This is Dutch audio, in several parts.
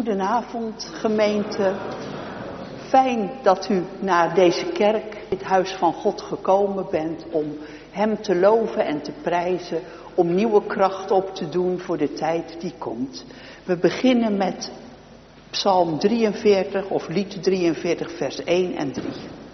Goedenavond, gemeente. Fijn dat u naar deze kerk, dit huis van God, gekomen bent om Hem te loven en te prijzen, om nieuwe kracht op te doen voor de tijd die komt. We beginnen met Psalm 43 of lied 43 vers 1 en 3.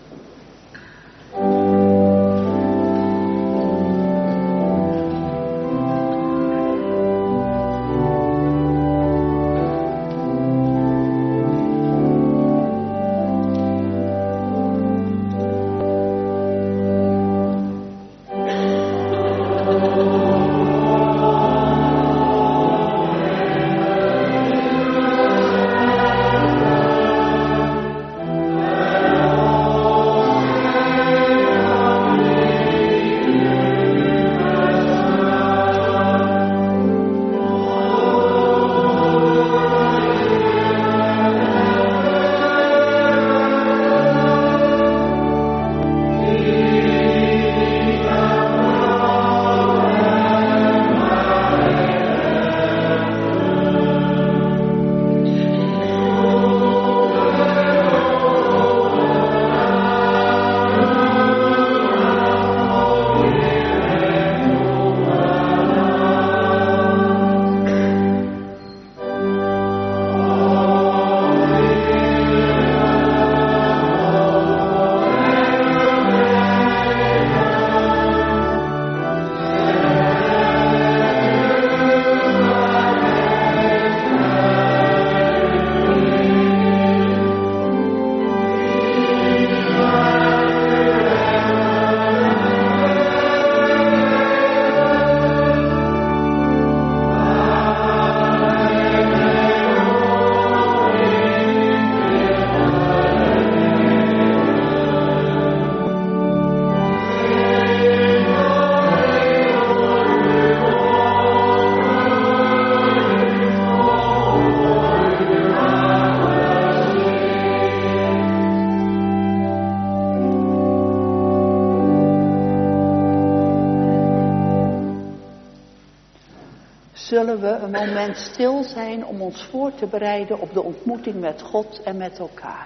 Zullen we een moment stil zijn om ons voor te bereiden op de ontmoeting met God en met elkaar.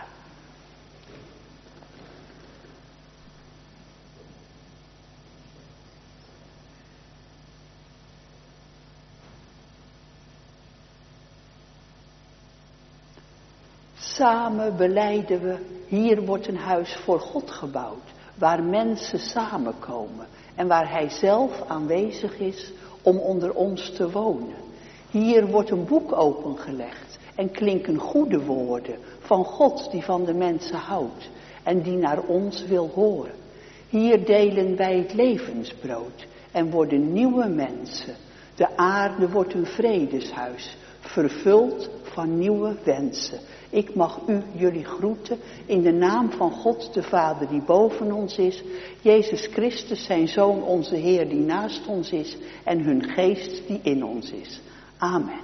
Samen belijden we, hier wordt een huis voor God gebouwd, waar mensen samenkomen en waar Hij zelf aanwezig is om onder ons te wonen. Hier wordt een boek opengelegd en klinken goede woorden van God die van de mensen houdt en die naar ons wil horen. Hier delen wij het levensbrood en worden nieuwe mensen. De aarde wordt een vredeshuis, vervuld van nieuwe wensen. Ik mag jullie groeten in de naam van God de Vader die boven ons is, Jezus Christus zijn Zoon onze Heer die naast ons is en hun Geest die in ons is. Amen.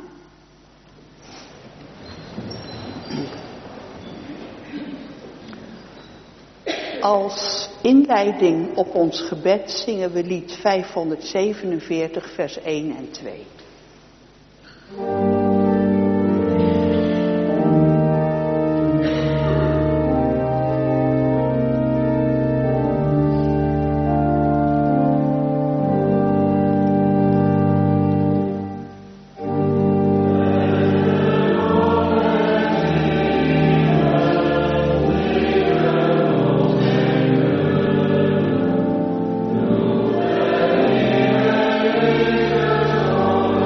Als inleiding op ons gebed zingen we lied 547 vers 1 en 2. Oh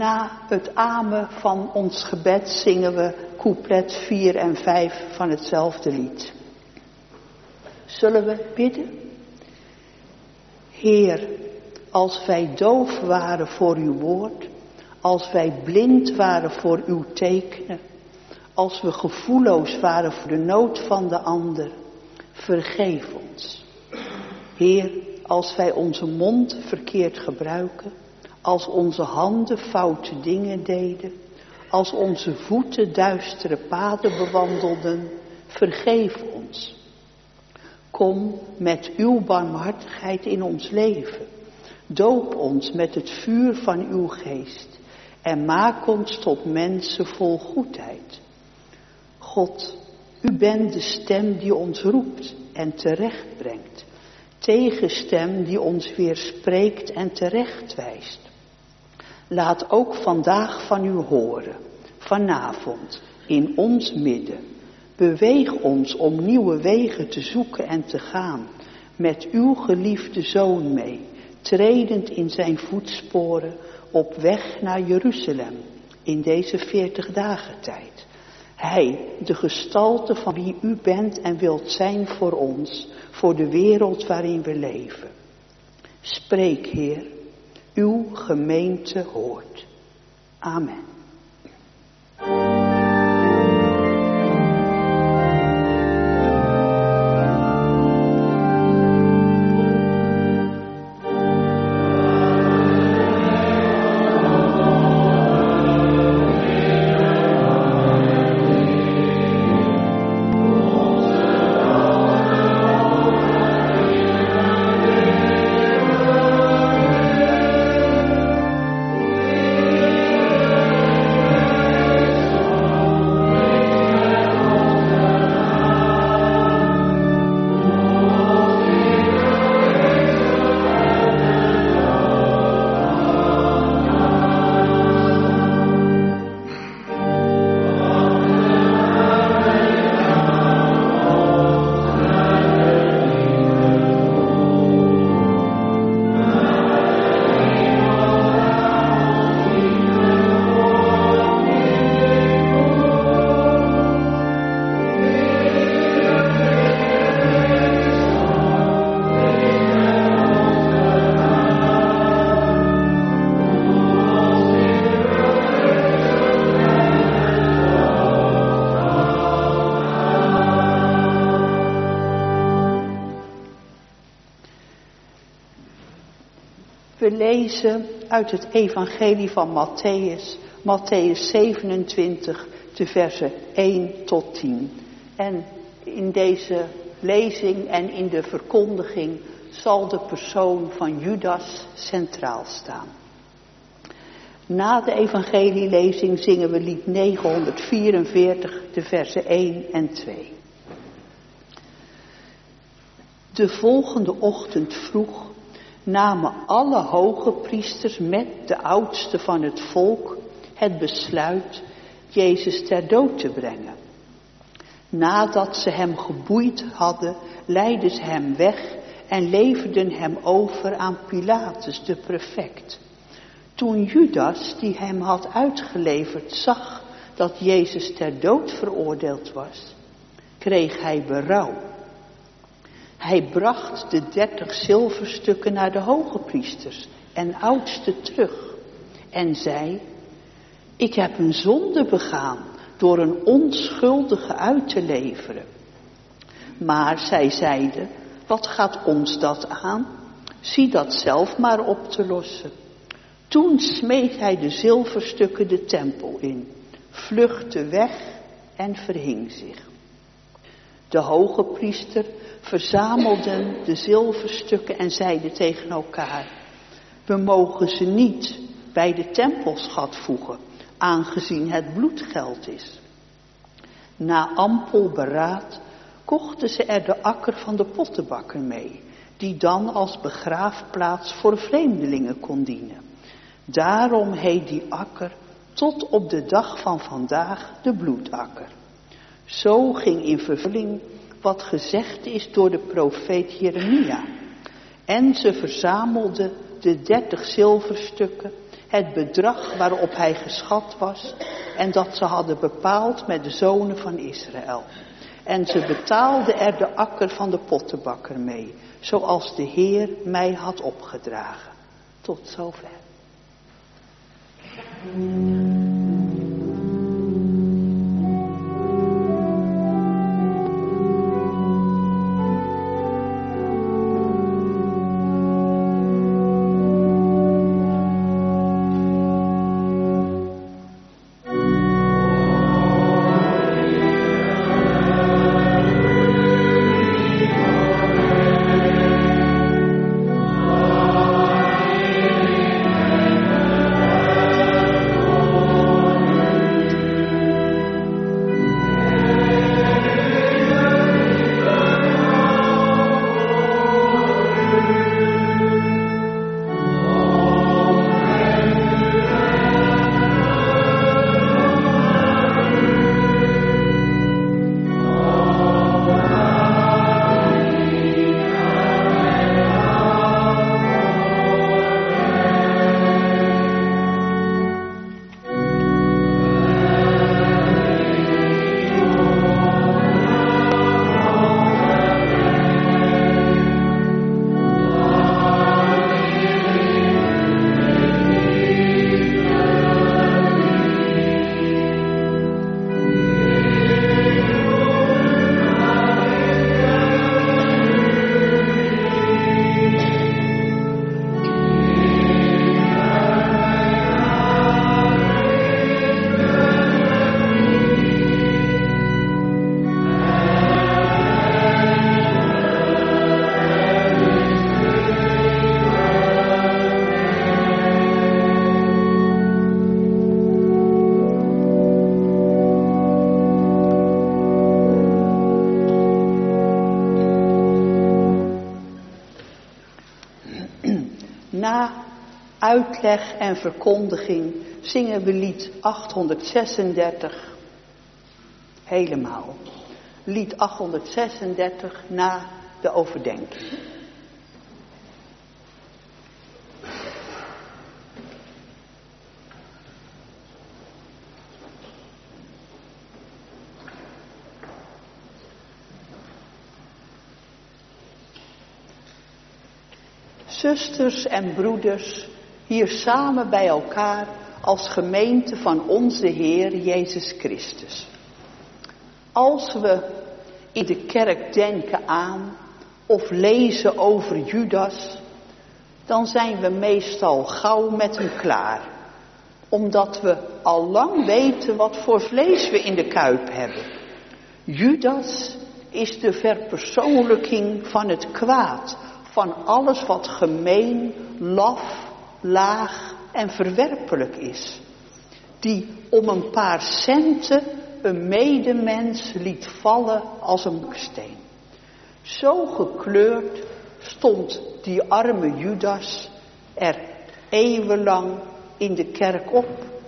Na het amen van ons gebed zingen we couplet 4 en 5 van hetzelfde lied. Zullen we bidden? Heer, als wij doof waren voor uw woord, als wij blind waren voor uw tekenen, als we gevoelloos waren voor de nood van de ander, vergeef ons. Heer, als wij onze mond verkeerd gebruiken, als onze handen foute dingen deden, als onze voeten duistere paden bewandelden, vergeef ons. Kom met uw barmhartigheid in ons leven. Doop ons met het vuur van uw geest en maak ons tot mensen vol goedheid. God, u bent de stem die ons roept en terecht brengt. Tegenstem die ons weerspreekt en terecht wijst. Laat ook vandaag van u horen, vanavond, in ons midden. Beweeg ons om nieuwe wegen te zoeken en te gaan, met uw geliefde Zoon mee, tredend in zijn voetsporen, op weg naar Jeruzalem, in deze 40 dagen tijd. Hij, de gestalte van wie u bent en wilt zijn voor ons, voor de wereld waarin we leven. Spreek, Heer, uw gemeente hoort. Amen. We lezen uit het evangelie van Matthäus, Matthäus 27, de versen 1 tot 10. En in deze lezing en in de verkondiging zal de persoon van Judas centraal staan. Na de evangelielezing zingen we lied 944, de versen 1 en 2. De volgende ochtend vroeg namen alle hoge priesters met de oudsten van het volk het besluit Jezus ter dood te brengen. Nadat ze hem geboeid hadden, leidden ze hem weg en leverden hem over aan Pilatus, de prefect. Toen Judas, die hem had uitgeleverd, zag dat Jezus ter dood veroordeeld was, kreeg hij berouw. Hij bracht de 30 zilverstukken naar de hoge priesters en oudsten terug en zei: ik heb een zonde begaan door een onschuldige uit te leveren. Maar zij zeiden: wat gaat ons dat aan? Zie dat zelf maar op te lossen. Toen smeet hij de zilverstukken de tempel in, vluchtte weg en verhing zich. De hoge priester verzamelden de zilverstukken en zeiden tegen elkaar: we mogen ze niet bij de tempelschat voegen, aangezien het bloedgeld is. Na ampel beraad kochten ze er de akker van de pottenbakker mee, die dan als begraafplaats voor vreemdelingen kon dienen. Daarom heet die akker tot op de dag van vandaag de bloedakker. Zo ging in vervulling wat gezegd is door de profeet Jeremia. En ze verzamelden de 30 zilverstukken, het bedrag waarop hij geschat was en dat ze hadden bepaald met de zonen van Israël. En ze betaalden er de akker van de pottenbakker mee, zoals de Heer mij had opgedragen. Tot zover. Na uitleg en verkondiging zingen we lied 836 helemaal. Lied 836 na de overdenking. Zusters en broeders, hier samen bij elkaar als gemeente van onze Heer Jezus Christus. Als we in de kerk denken aan of lezen over Judas, dan zijn we meestal gauw met hem klaar. Omdat we al lang weten wat voor vlees we in de kuip hebben. Judas is de verpersoonlijking van het kwaad. Van alles wat gemeen, laf, laag en verwerpelijk is. Die om een paar centen een medemens liet vallen als een baksteen. Zo gekleurd stond die arme Judas er eeuwenlang in de kerk op.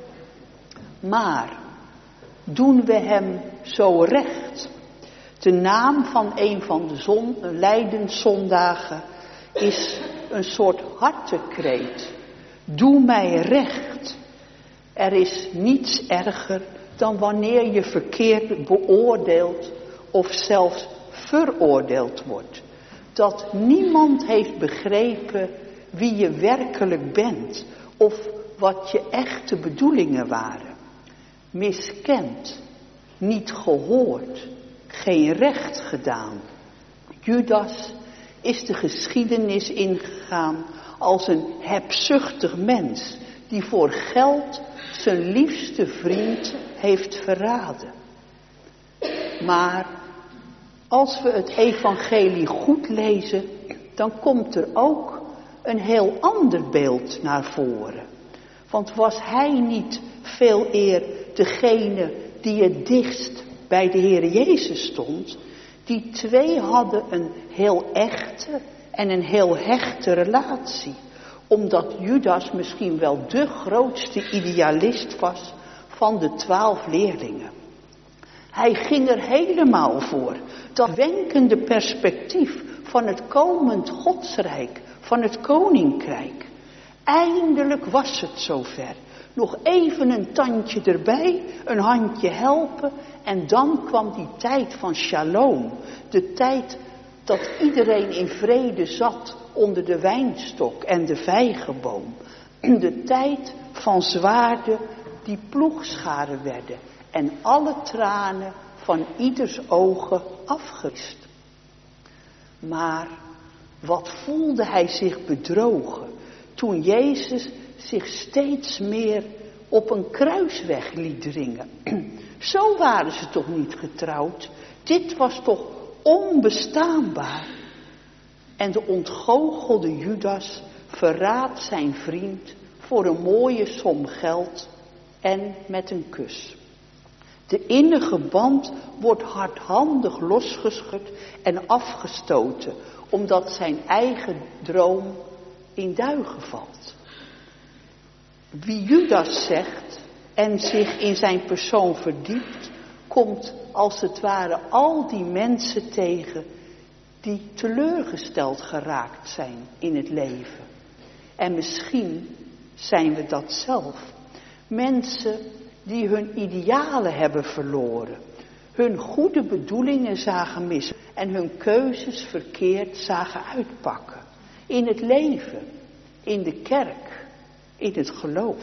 Maar doen we hem zo recht? De naam van een van de lijdenszondagen is een soort hartekreet. Doe mij recht. Er is niets erger dan wanneer je verkeerd beoordeeld of zelfs veroordeeld wordt. Dat niemand heeft begrepen wie je werkelijk bent of wat je echte bedoelingen waren. Miskend, niet gehoord, geen recht gedaan. Judas is de geschiedenis ingegaan als een hebzuchtig mens die voor geld zijn liefste vriend heeft verraden. Maar als we het evangelie goed lezen, dan komt er ook een heel ander beeld naar voren. Want was hij niet veel eer degene die het dichtst bij de Heer Jezus stond? Die twee hadden een heel echte en een heel hechte relatie. Omdat Judas misschien wel de grootste idealist was van de 12 leerlingen. Hij ging er helemaal voor. Dat wenkende perspectief van het komend godsrijk, van het koninkrijk. Eindelijk was het zover. Nog even een tandje erbij, een handje helpen. En dan kwam die tijd van shalom. De tijd dat iedereen in vrede zat onder de wijnstok en de vijgenboom. De tijd van zwaarden die ploegscharen werden. En alle tranen van ieders ogen afgerist. Maar wat voelde hij zich bedrogen toen Jezus zich steeds meer op een kruisweg liet dringen. Zo waren ze toch niet getrouwd? Dit was toch onbestaanbaar? En de ontgoochelde Judas verraadt zijn vriend voor een mooie som geld en met een kus. De innige band wordt hardhandig losgeschud en afgestoten, omdat zijn eigen droom in duigen valt. Wie Judas zegt en zich in zijn persoon verdiept, komt als het ware al die mensen tegen die teleurgesteld geraakt zijn in het leven. En misschien zijn we dat zelf. Mensen die hun idealen hebben verloren, hun goede bedoelingen zagen missen en hun keuzes verkeerd zagen uitpakken. In het leven, in de kerk, in het geloof.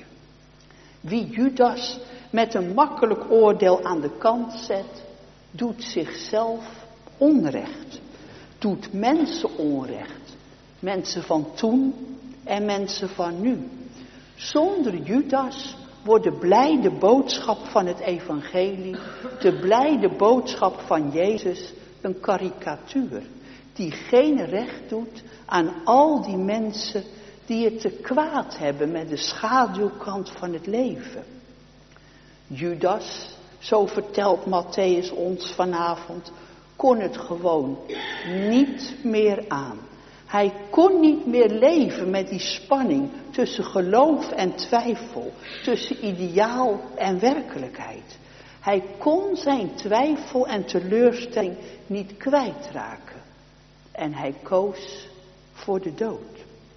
Wie Judas met een makkelijk oordeel aan de kant zet, doet zichzelf onrecht. Doet mensen onrecht. Mensen van toen en mensen van nu. Zonder Judas wordt de blijde boodschap van het evangelie, de blijde boodschap van Jezus, een karikatuur. Die geen recht doet aan al die mensen die het te kwaad hebben met de schaduwkant van het leven. Judas, zo vertelt Matthäus ons vanavond, kon het gewoon niet meer aan. Hij kon niet meer leven met die spanning tussen geloof en twijfel, tussen ideaal en werkelijkheid. Hij kon zijn twijfel en teleurstelling niet kwijtraken. En hij koos voor de dood.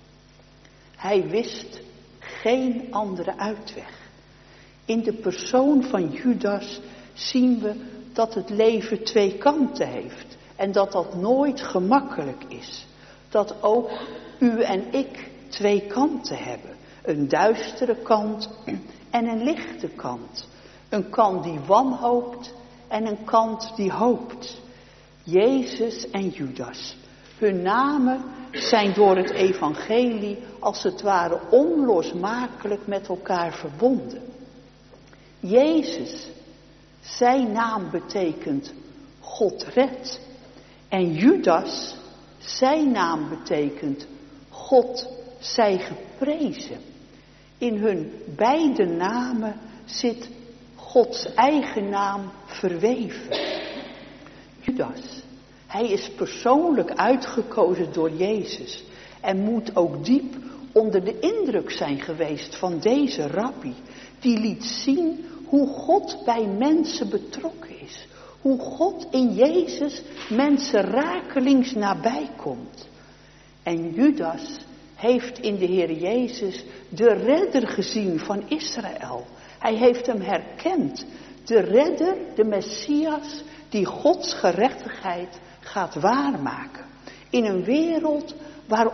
Hij wist geen andere uitweg. In de persoon van Judas zien we dat het leven twee kanten heeft. En dat dat nooit gemakkelijk is. Dat ook u en ik twee kanten hebben. Een duistere kant en een lichte kant. Een kant die wanhoopt en een kant die hoopt. Jezus en Judas. Hun namen zijn door het evangelie als het ware onlosmakelijk met elkaar verbonden. Jezus, zijn naam betekent God redt. En Judas, zijn naam betekent God zij geprezen. In hun beide namen zit Gods eigen naam verweven. Judas, hij is persoonlijk uitgekozen door Jezus en moet ook diep onder de indruk zijn geweest van deze rabbi. Die liet zien hoe God bij mensen betrokken is. Hoe God in Jezus mensen rakelings nabij komt. En Judas heeft in de Heer Jezus de redder gezien van Israël. Hij heeft hem herkend. De redder, de Messias, die Gods gerechtigheid gaat waarmaken. In een wereld waar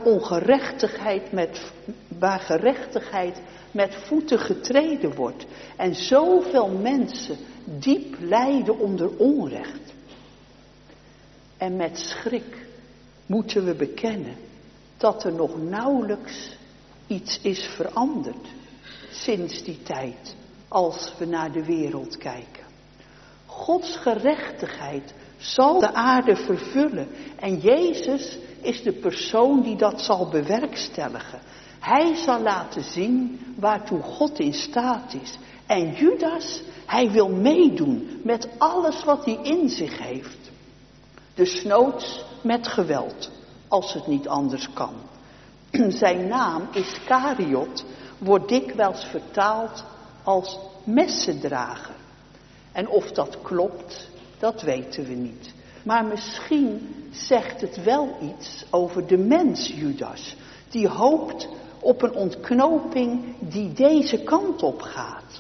gerechtigheid met voeten getreden wordt. En zoveel mensen diep lijden onder onrecht. En met schrik moeten we bekennen dat er nog nauwelijks iets is veranderd sinds die tijd als we naar de wereld kijken. Gods gerechtigheid zal de aarde vervullen en Jezus is de persoon die dat zal bewerkstelligen. Hij zal laten zien waartoe God in staat is. En Judas, hij wil meedoen met alles wat hij in zich heeft. Desnoods met geweld, als het niet anders kan. Zijn naam Iskariot wordt dikwijls vertaald als messendrager. En of dat klopt, dat weten we niet. Maar misschien zegt het wel iets over de mens Judas. Die hoopt op een ontknoping die deze kant op gaat.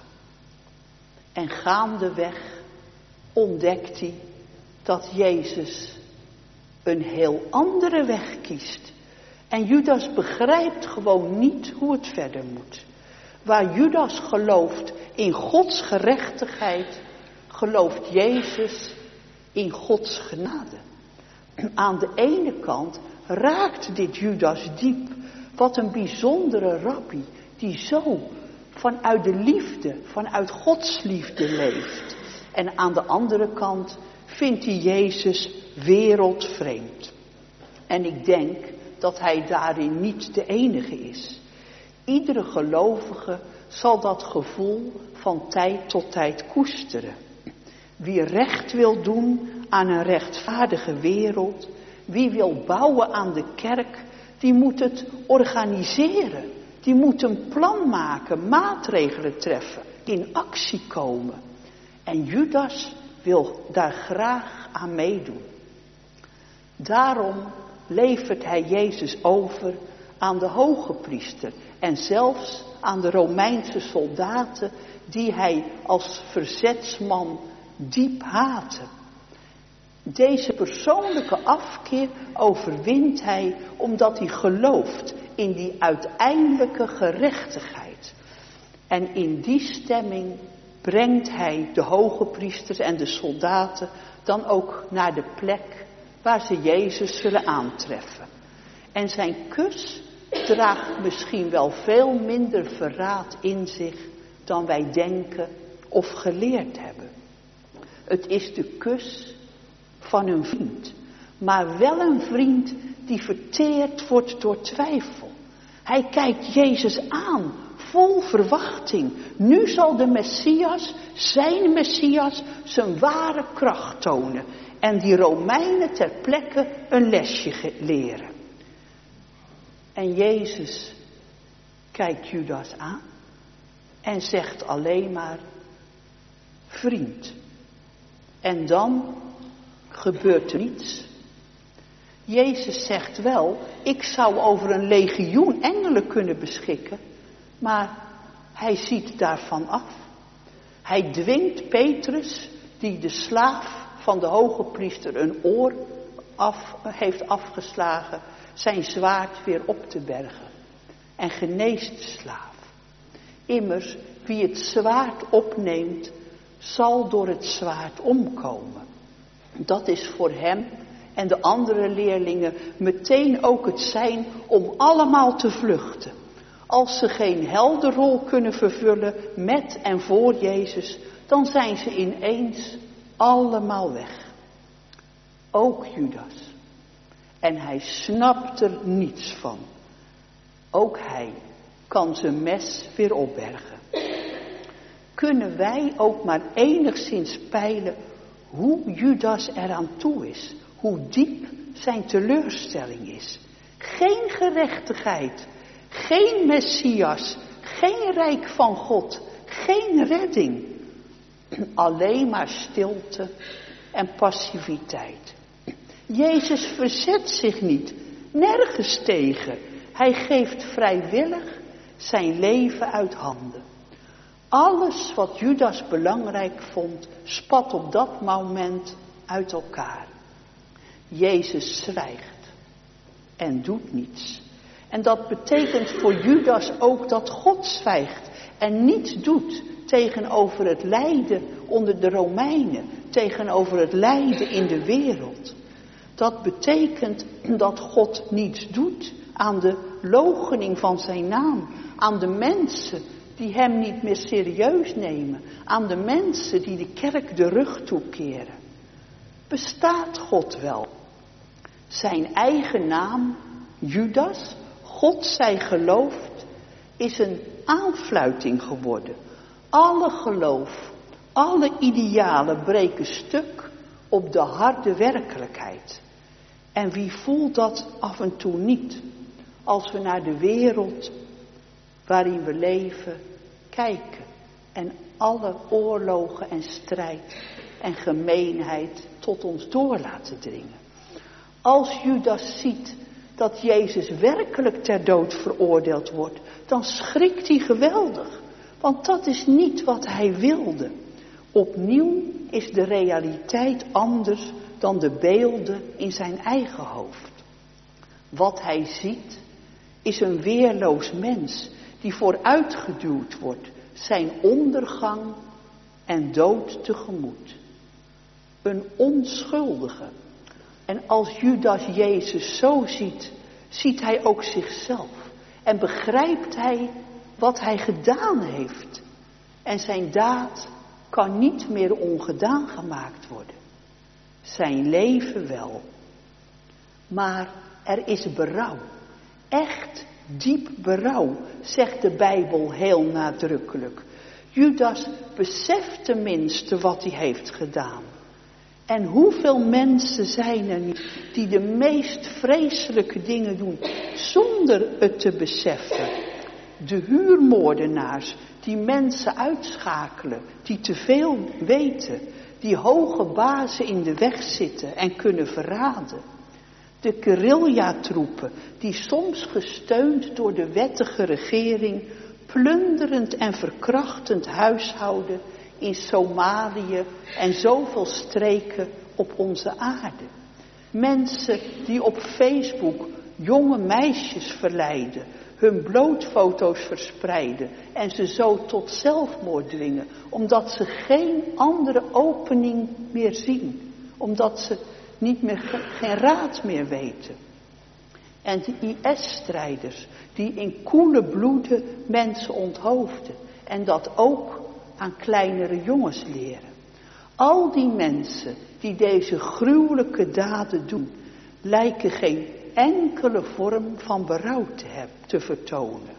En gaandeweg ontdekt hij dat Jezus een heel andere weg kiest. En Judas begrijpt gewoon niet hoe het verder moet. Waar Judas gelooft in Gods gerechtigheid, gelooft Jezus in Gods genade. Aan de ene kant raakt dit Judas diep. Wat een bijzondere rabbi die zo vanuit de liefde, vanuit Gods liefde leeft. En aan de andere kant vindt hij Jezus wereldvreemd. En ik denk dat hij daarin niet de enige is. Iedere gelovige zal dat gevoel van tijd tot tijd koesteren. Wie recht wil doen aan een rechtvaardige wereld, wie wil bouwen aan de kerk, die moet het organiseren. Die moet een plan maken, maatregelen treffen, in actie komen. En Judas wil daar graag aan meedoen. Daarom levert hij Jezus over aan de hogepriester en zelfs aan de Romeinse soldaten die hij als verzetsman diep haatte. Deze persoonlijke afkeer overwint hij omdat hij gelooft in die uiteindelijke gerechtigheid. En in die stemming brengt hij de hogepriesters en de soldaten dan ook naar de plek waar ze Jezus zullen aantreffen. En zijn kus draagt misschien wel veel minder verraad in zich dan wij denken of geleerd hebben. Het is de kus van een vriend, maar wel een vriend die verteerd wordt door twijfel. Hij kijkt Jezus aan, vol verwachting. Nu zal de Messias, zijn ware kracht tonen en die Romeinen ter plekke een lesje leren. En Jezus kijkt Judas aan en zegt alleen maar, vriend. En dan gebeurt er niets. Jezus zegt wel, ik zou over een legioen engelen kunnen beschikken, maar hij ziet daarvan af. Hij dwingt Petrus, die de slaaf van de hogepriester een oor heeft afgeslagen, zijn zwaard weer op te bergen en geneest de slaaf. Immers, wie het zwaard opneemt, zal door het zwaard omkomen. Dat is voor hem en de andere leerlingen meteen ook het sein om allemaal te vluchten. Als ze geen heldenrol kunnen vervullen met en voor Jezus, dan zijn ze ineens allemaal weg. Ook Judas. En hij snapt er niets van. Ook hij kan zijn mes weer opbergen. Kunnen wij ook maar enigszins peilen hoe Judas eraan toe is. Hoe diep zijn teleurstelling is. Geen gerechtigheid. Geen Messias. Geen rijk van God. Geen redding. Alleen maar stilte en passiviteit. Jezus verzet zich niet. Nergens tegen. Hij geeft vrijwillig zijn leven uit handen. Alles wat Judas belangrijk vond, spat op dat moment uit elkaar. Jezus zwijgt en doet niets. En dat betekent voor Judas ook dat God zwijgt en niets doet tegenover het lijden onder de Romeinen, tegenover het lijden in de wereld. Dat betekent dat God niets doet aan de loochening van zijn naam, aan de mensen die hem niet meer serieus nemen, aan de mensen die de kerk de rug toekeren. Bestaat God wel? Zijn eigen naam, Judas, God zij geloofd, is een aanfluiting geworden. Alle geloof, alle idealen breken stuk op de harde werkelijkheid. En wie voelt dat af en toe niet, als we naar de wereld waarin we leven kijken en alle oorlogen en strijd en gemeenheid tot ons door laten dringen. Als Judas ziet dat Jezus werkelijk ter dood veroordeeld wordt, dan schrikt hij geweldig. Want dat is niet wat hij wilde. Opnieuw is de realiteit anders dan de beelden in zijn eigen hoofd. Wat hij ziet is een weerloos mens die vooruitgeduwd wordt, zijn ondergang en dood tegemoet. Een onschuldige. En als Judas Jezus zo ziet, ziet hij ook zichzelf. En begrijpt hij wat hij gedaan heeft. En zijn daad kan niet meer ongedaan gemaakt worden. Zijn leven wel. Maar er is berouw. Echt diep berouw, zegt de Bijbel heel nadrukkelijk. Judas beseft tenminste wat hij heeft gedaan. En hoeveel mensen zijn er niet die de meest vreselijke dingen doen zonder het te beseffen. De huurmoordenaars die mensen uitschakelen, die te veel weten, die hoge bazen in de weg zitten en kunnen verraden. De guerrilla-troepen die soms gesteund door de wettige regering plunderend en verkrachtend huishouden in Somalië en zoveel streken op onze aarde. Mensen die op Facebook jonge meisjes verleiden, hun blootfoto's verspreiden en ze zo tot zelfmoord dwingen, omdat ze geen andere opening meer zien, omdat ze geen raad meer weten. En de IS-strijders die in koele bloeden mensen onthoofden en dat ook aan kleinere jongens leren. Al die mensen die deze gruwelijke daden doen, lijken geen enkele vorm van berouw te vertonen.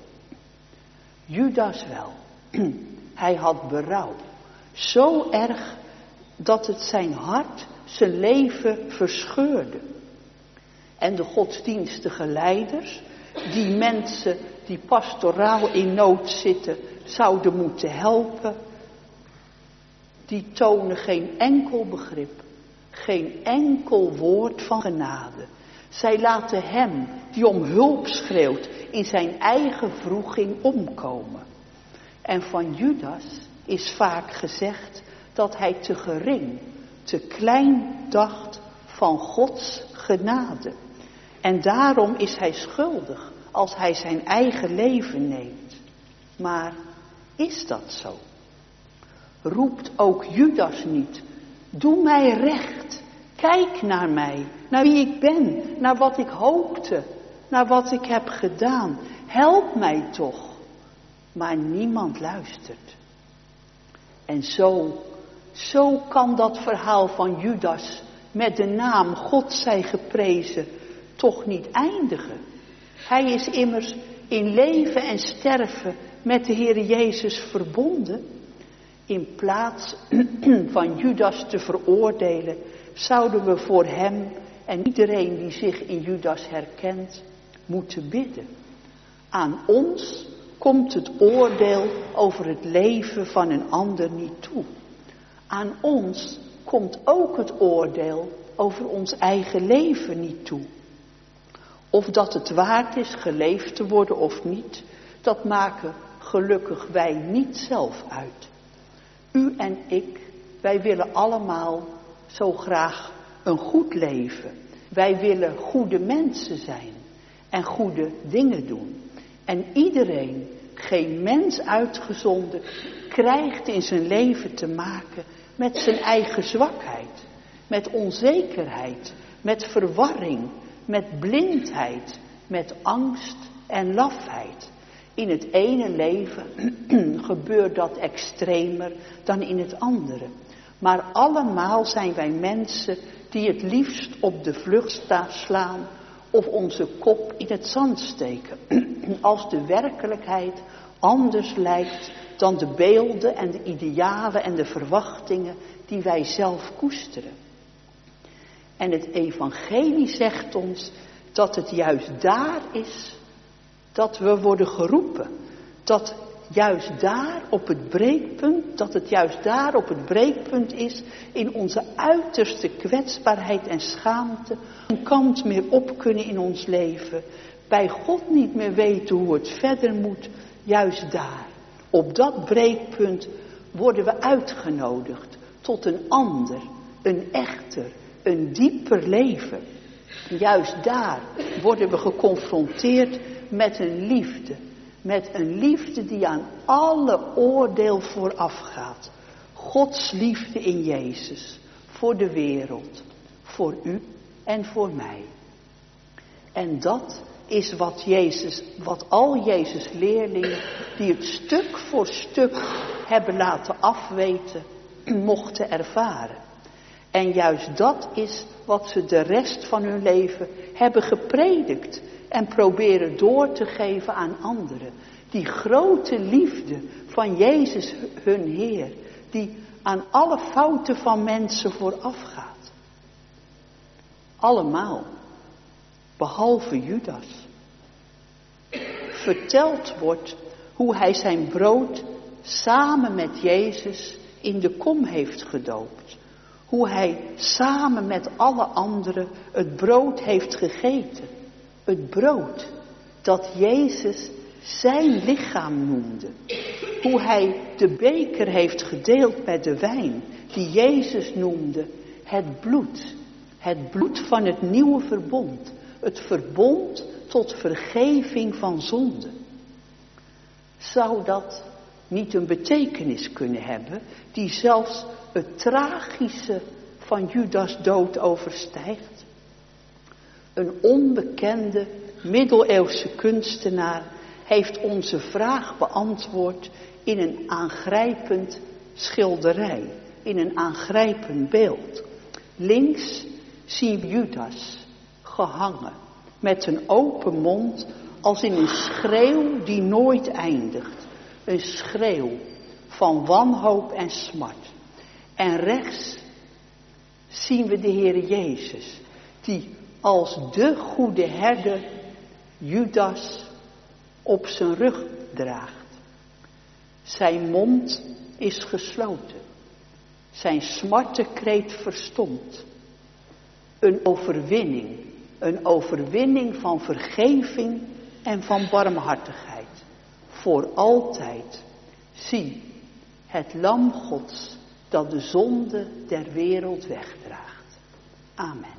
Judas wel. Hij had berouw. Zo erg dat het zijn hart, zijn leven verscheurde. En de godsdienstige leiders, die mensen die pastoraal in nood zitten, zouden moeten helpen, die tonen geen enkel begrip, geen enkel woord van genade. Zij laten hem, die om hulp schreeuwt, in zijn eigen wroeging omkomen. En van Judas is vaak gezegd dat hij te gering, te klein dacht van Gods genade. En daarom is hij schuldig als hij zijn eigen leven neemt. Maar is dat zo? Roept ook Judas niet: doe mij recht, kijk naar mij, naar wie ik ben, naar wat ik hoopte, naar wat ik heb gedaan. Help mij toch. Maar niemand luistert. En zo kan dat verhaal van Judas met de naam God zij geprezen toch niet eindigen. Hij is immers in leven en sterven met de Heer Jezus verbonden. In plaats van Judas te veroordelen, zouden we voor hem en iedereen die zich in Judas herkent, moeten bidden. Aan ons komt het oordeel over het leven van een ander niet toe. Aan ons komt ook het oordeel over ons eigen leven niet toe. Of dat het waard is geleefd te worden of niet, dat maken gelukkig wij niet zelf uit. U en ik, wij willen allemaal zo graag een goed leven. Wij willen goede mensen zijn en goede dingen doen. En iedereen, geen mens uitgezonderd, krijgt in zijn leven te maken met zijn eigen zwakheid, met onzekerheid, met verwarring, met blindheid, met angst en lafheid. In het ene leven gebeurt dat extremer dan in het andere. Maar allemaal zijn wij mensen die het liefst op de vlucht slaan of onze kop in het zand steken. Als de werkelijkheid anders lijkt dan de beelden en de idealen en de verwachtingen die wij zelf koesteren. En het evangelie zegt ons dat het juist daar is dat we worden geroepen. Dat juist daar op het breekpunt, dat het juist daar op het breekpunt is in onze uiterste kwetsbaarheid en schaamte, een kant meer op kunnen in ons leven, bij God niet meer weten hoe het verder moet, juist daar, op dat breekpunt worden we uitgenodigd tot een ander, een echter, een dieper leven. Juist daar worden we geconfronteerd met een liefde. Met een liefde die aan alle oordeel voorafgaat. Gods liefde in Jezus. Voor de wereld. Voor u en voor mij. En dat is wat al Jezus' leerlingen, die het stuk voor stuk hebben laten afweten, mochten ervaren. En juist dat is wat ze de rest van hun leven hebben gepredikt en proberen door te geven aan anderen. Die grote liefde van Jezus hun Heer, die aan alle fouten van mensen voorafgaat. Allemaal, behalve Judas. Verteld wordt hoe hij zijn brood samen met Jezus in de kom heeft gedoopt. Hoe hij samen met alle anderen het brood heeft gegeten. Het brood dat Jezus zijn lichaam noemde. Hoe hij de beker heeft gedeeld met de wijn die Jezus noemde het bloed. Het bloed van het nieuwe verbond. Het verbond tot vergeving van zonde. Zou dat niet een betekenis kunnen hebben die zelfs het tragische van Judas' dood overstijgt? Een onbekende middeleeuwse kunstenaar heeft onze vraag beantwoord in een aangrijpend schilderij, in een aangrijpend beeld. Links zien we Judas gehangen met een open mond als in een schreeuw die nooit eindigt. Een schreeuw van wanhoop en smart. En rechts zien we de Heer Jezus, die als de goede herder Judas op zijn rug draagt. Zijn mond is gesloten. Zijn smartenkreet verstomd. Een overwinning van vergeving en van barmhartigheid. Voor altijd. Zie, het lam Gods dat de zonde der wereld wegdraagt. Amen.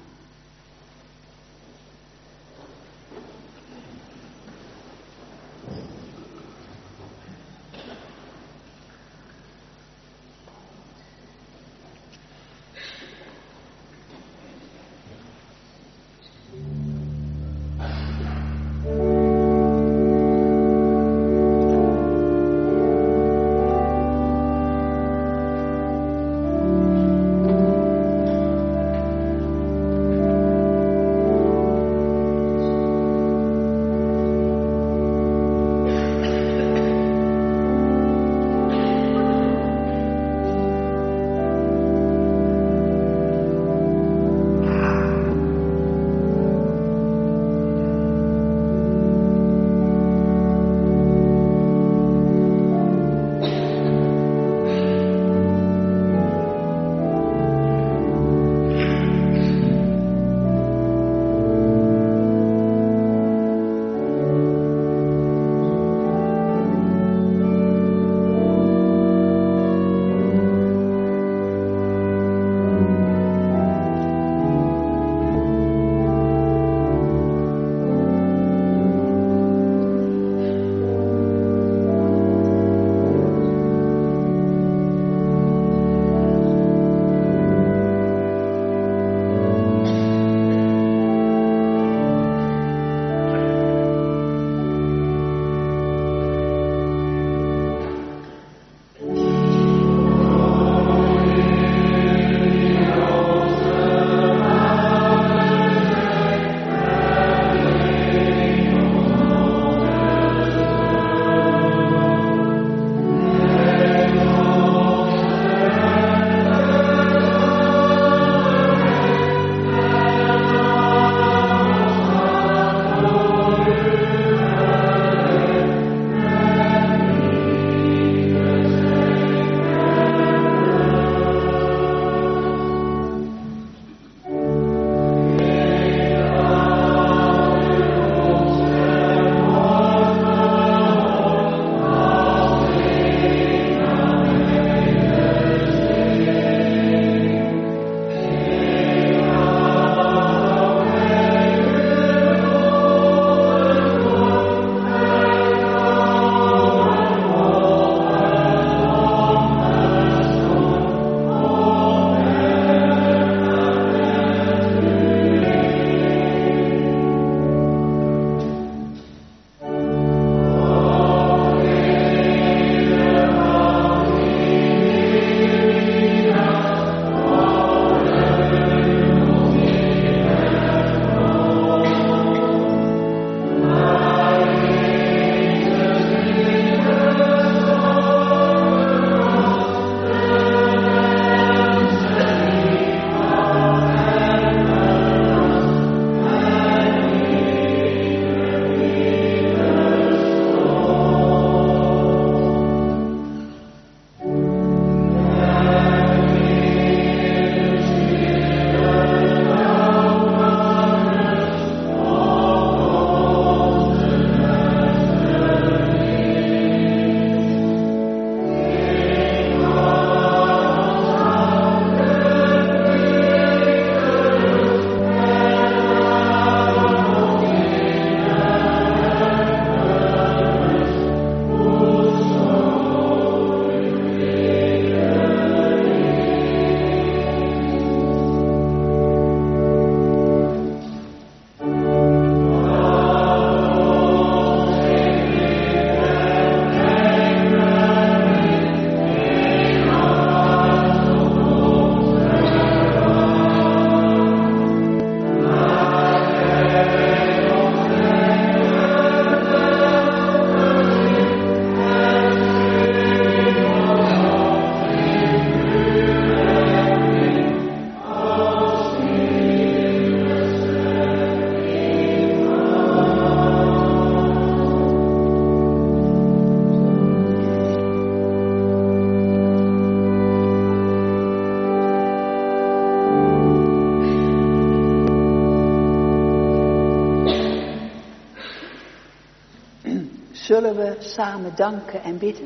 Zullen we samen danken en bidden?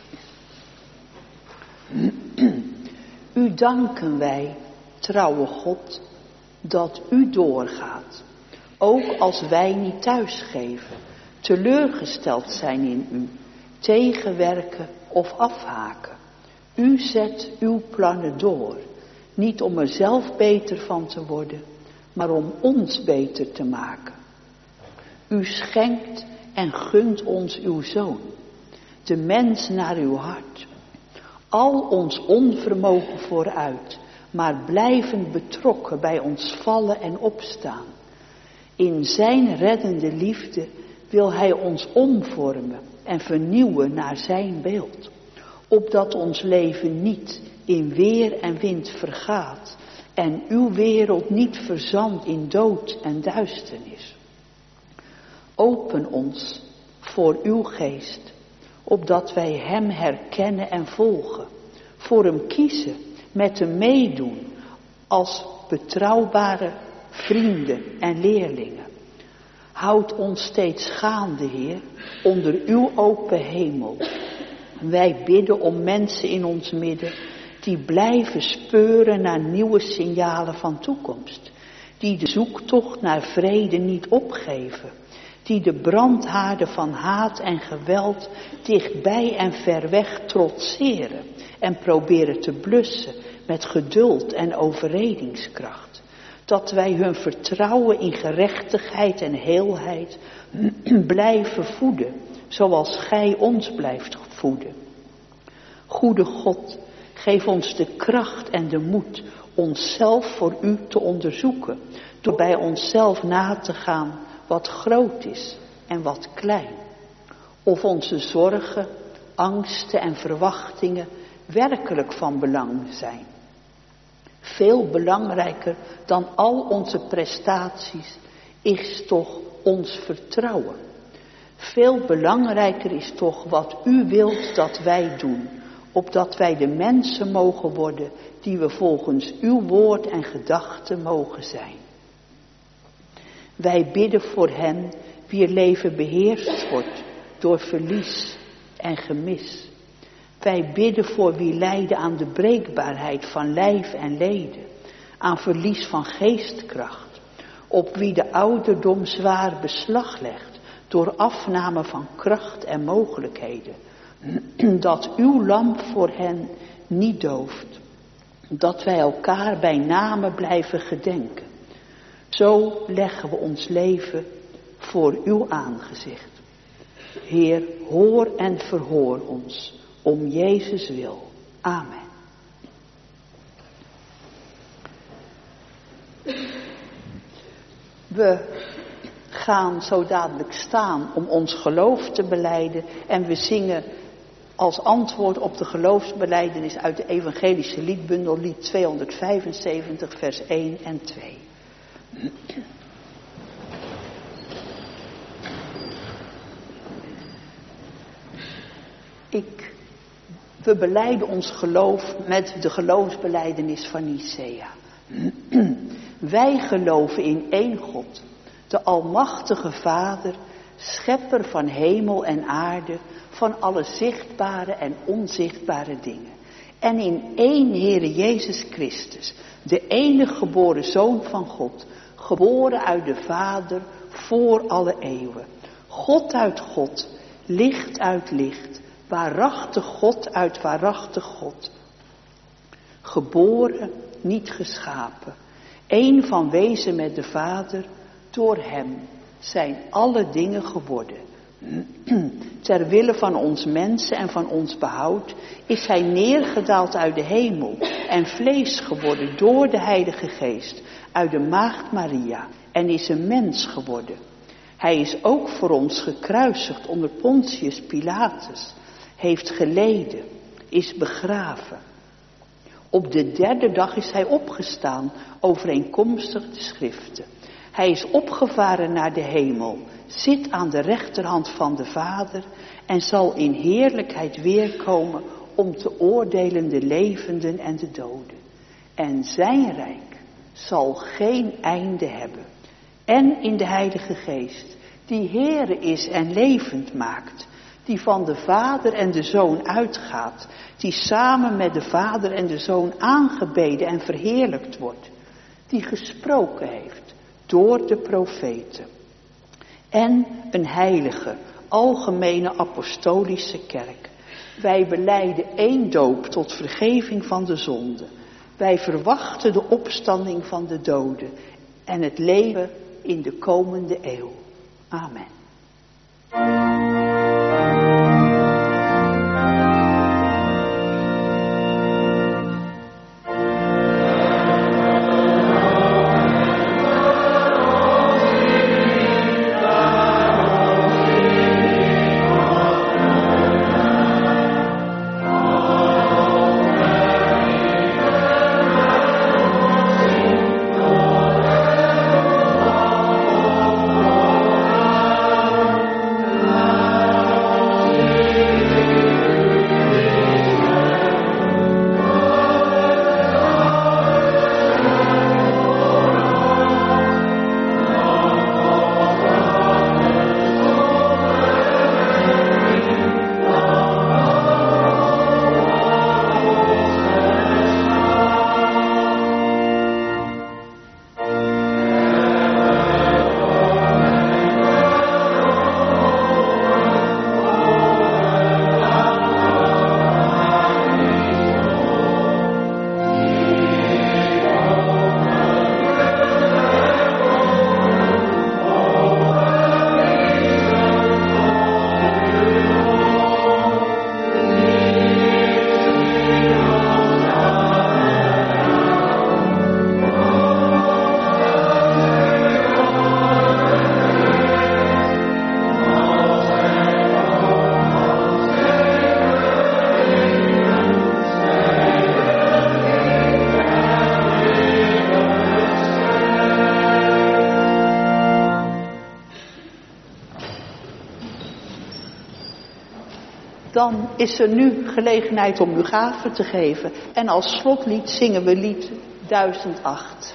U danken wij, trouwe God, dat u doorgaat. Ook als wij niet thuisgeven, teleurgesteld zijn in u, tegenwerken of afhaken. U zet uw plannen door, niet om er zelf beter van te worden, maar om ons beter te maken. U schenkt en gunt ons uw Zoon, de mens naar uw hart. Al ons onvermogen vooruit, maar blijvend betrokken bij ons vallen en opstaan. In zijn reddende liefde wil hij ons omvormen en vernieuwen naar zijn beeld. Opdat ons leven niet in weer en wind vergaat en uw wereld niet verzandt in dood en duisternis. Open ons voor uw geest, opdat wij hem herkennen en volgen, voor hem kiezen, met hem meedoen, als betrouwbare vrienden en leerlingen. Houd ons steeds gaande, Heer, onder uw open hemel. Wij bidden om mensen in ons midden, die blijven speuren naar nieuwe signalen van toekomst, die de zoektocht naar vrede niet opgeven, die de brandhaarden van haat en geweld dichtbij en ver weg trotseren en proberen te blussen met geduld en overredingskracht. Dat wij hun vertrouwen in gerechtigheid en heelheid blijven voeden, zoals gij ons blijft voeden. Goede God, geef ons de kracht en de moed onszelf voor u te onderzoeken, door bij onszelf na te gaan wat groot is en wat klein. Of onze zorgen, angsten en verwachtingen werkelijk van belang zijn. Veel belangrijker dan al onze prestaties is toch ons vertrouwen. Veel belangrijker is toch wat u wilt dat wij doen, opdat wij de mensen mogen worden die we volgens uw woord en gedachten mogen zijn. Wij bidden voor hen wier leven beheerst wordt door verlies en gemis. Wij bidden voor wie lijden aan de breekbaarheid van lijf en leden, aan verlies van geestkracht, op wie de ouderdom zwaar beslag legt door afname van kracht en mogelijkheden, dat uw lamp voor hen niet dooft, dat wij elkaar bij name blijven gedenken. Zo leggen we ons leven voor uw aangezicht. Heer, hoor en verhoor ons, om Jezus wil. Amen. We gaan zo dadelijk staan om ons geloof te belijden en we zingen als antwoord op de geloofsbelijdenis uit de evangelische liedbundel lied 275 vers 1 en 2. We belijden ons geloof met de geloofsbelijdenis van Nicea. Wij geloven in één God, de almachtige Vader, schepper van hemel en aarde, van alle zichtbare en onzichtbare dingen. En in één Heere Jezus Christus, de enige geboren Zoon van God, geboren uit de Vader voor alle eeuwen. God uit God, licht uit licht, waarachtig God uit waarachtig God. Geboren, niet geschapen, één van wezen met de Vader, door hem zijn alle dingen geworden. Ter wille van ons mensen en van ons behoud is hij neergedaald uit de hemel en vlees geworden door de Heilige Geest uit de maagd Maria en is een mens geworden. Hij is ook voor ons gekruisigd onder Pontius Pilatus, heeft geleden, is begraven. Op de derde dag is hij opgestaan, overeenkomstig de schriften. Hij is opgevaren naar de hemel, zit aan de rechterhand van de Vader en zal in heerlijkheid weerkomen om te oordelen de levenden en de doden. En zijn rijk zal geen einde hebben. En in de Heilige Geest, die Heere is en levend maakt, die van de Vader en de Zoon uitgaat, die samen met de Vader en de Zoon aangebeden en verheerlijkt wordt, die gesproken heeft door de profeten. En een heilige, algemene apostolische kerk. Wij belijden één doop tot vergeving van de zonde. Wij verwachten de opstanding van de doden en het leven in de komende eeuw. Amen. Dan is er nu gelegenheid om uw gaven te geven. En als slotlied zingen we lied 1008.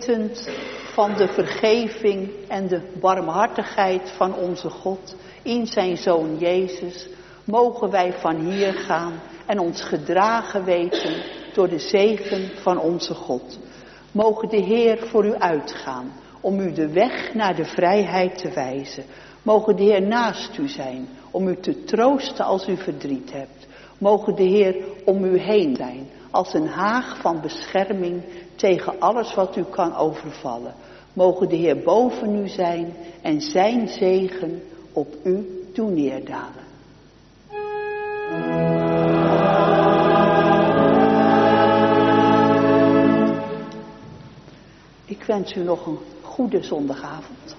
wetend van de vergeving en de barmhartigheid van onze God in zijn Zoon Jezus, mogen wij van hier gaan en ons gedragen weten door de zegen van onze God. Mogen de Heer voor u uitgaan om u de weg naar de vrijheid te wijzen. Mogen de Heer naast u zijn om u te troosten als u verdriet hebt. Mogen de Heer om u heen zijn als een haag van bescherming tegen alles wat u kan overvallen. Mogen de Heer boven u zijn en zijn zegen op u doen neerdalen. Ik wens u nog een goede zondagavond.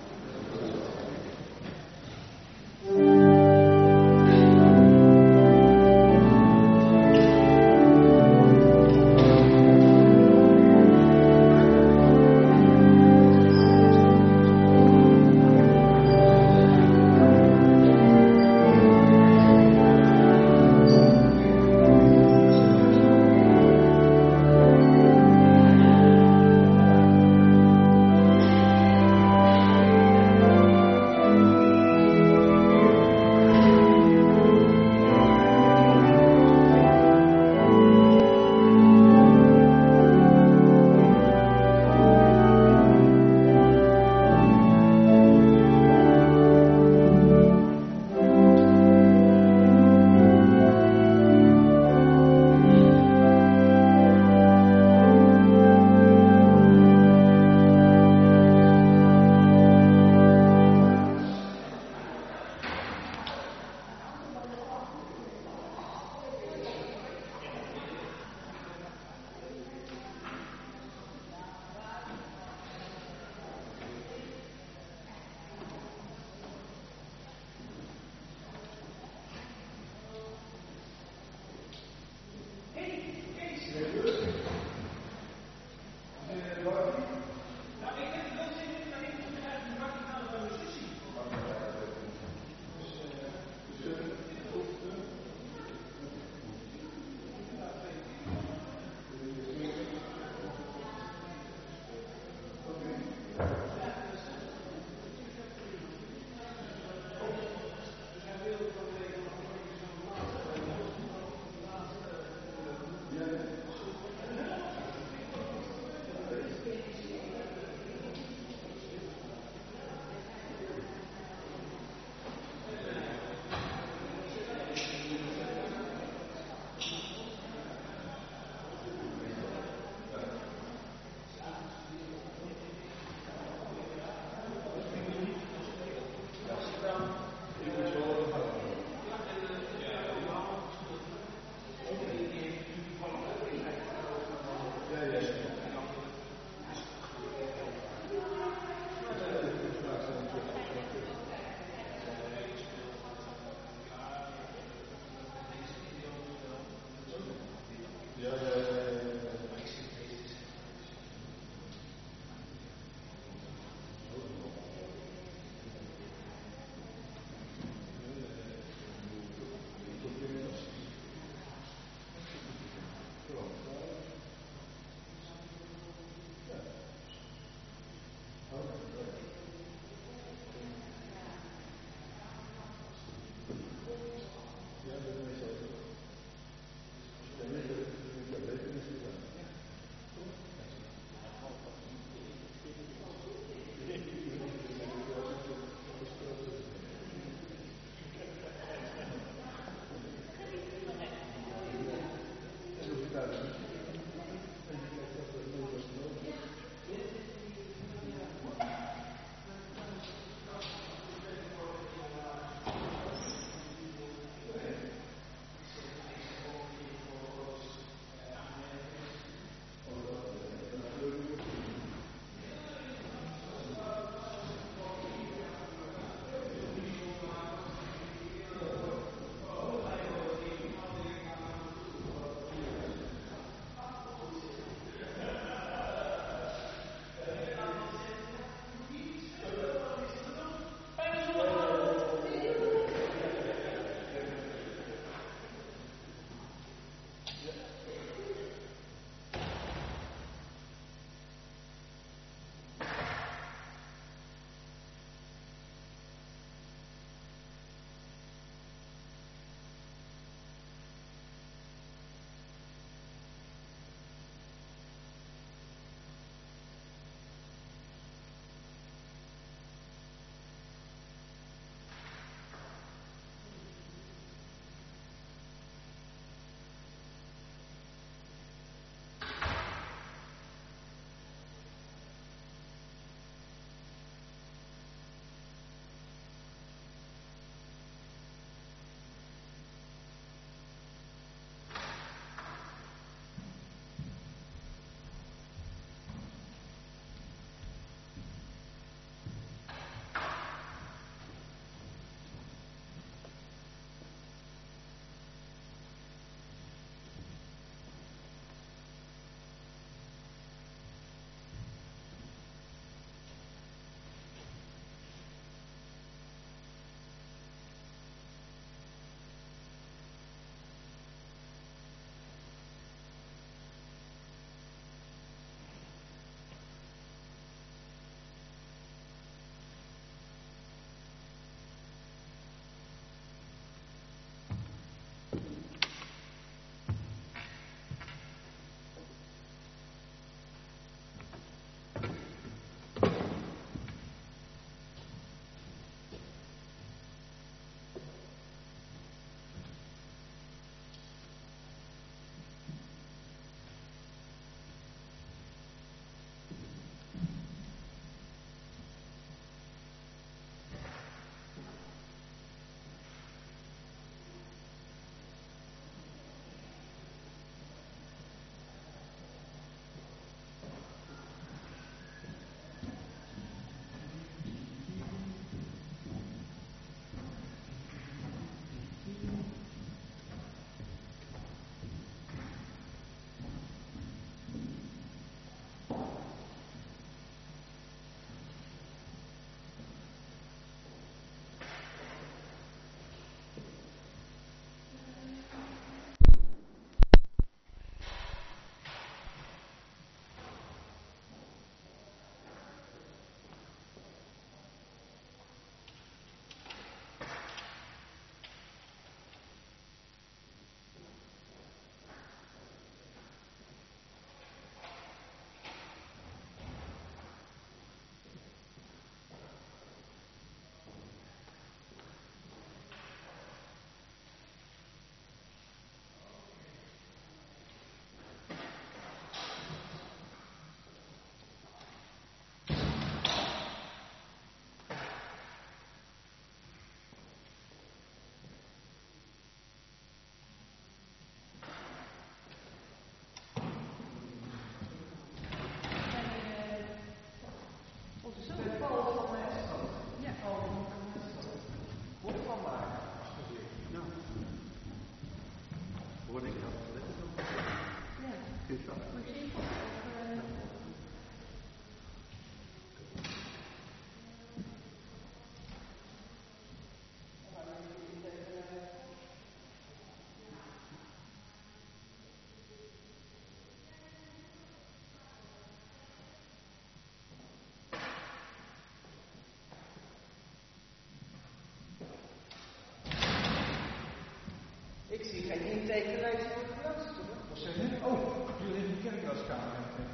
Ik zie geen intekenlijst voor de klas, toch? Wat zeg je? Oh, ik wil in de kerklaskamer.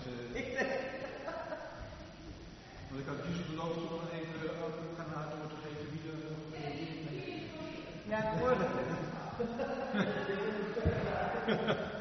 Want ik had Yusuf beloofd om nog even aan haar door te geven wie er... Ja, ik hoor het.